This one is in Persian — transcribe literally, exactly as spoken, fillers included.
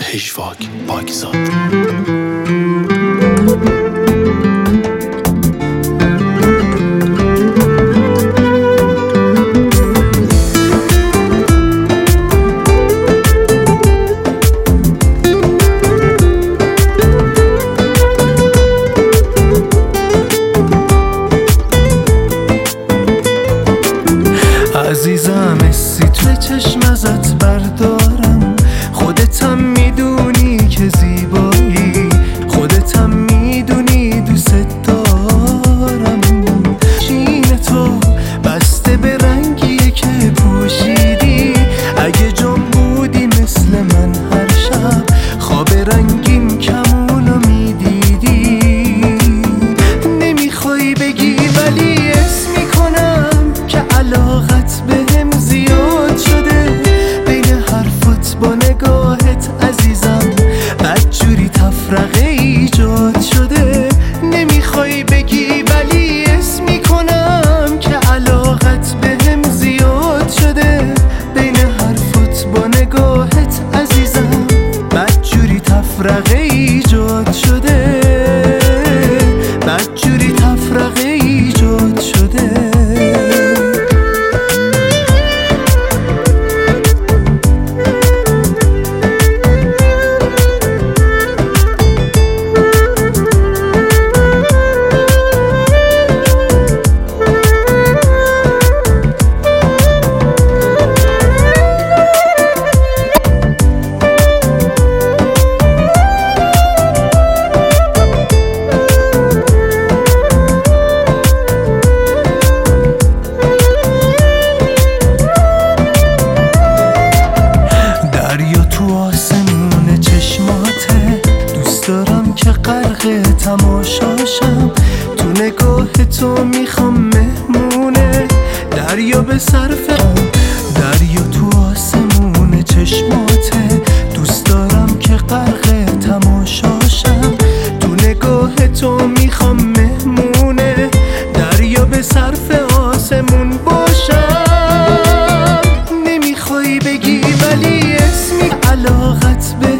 هشواک پاکزاد. عزیزم اسی توی چشم ازت بردارم، خودتم میدونی که زیبایی، خودتم میدونی دوست دارم. چین تو بسته به رنگیه که پوشیدی، اگه جام بودی مثل من هر شب خواب رنگین کمونو میدیدی. نمیخوای بگی ولی اسم میکنم که علاقت بهم زیاد شده، بین حرفات با نگاهت عزیزم بدجوری تفرقه ایجاد شده. نمیخوای بگی ولی اسم میکنم که علاقت بهم زیاد شده، بین حرفات با نگاهت عزیزم بدجوری تفرقه ایجاد شده، بدجوری تفرقه ایجاد شده. که غرق تماشاشم، تو نگاه تو میخوام مهمونه دریا به صرفم. دریا تو آسمون چشماته، دوست دارم که غرق تماشاشم، تو نگاه تو میخوام مهمونه دریا به صرف آسمون باشم. نمیخوای بگی ولی اسمی علاقت به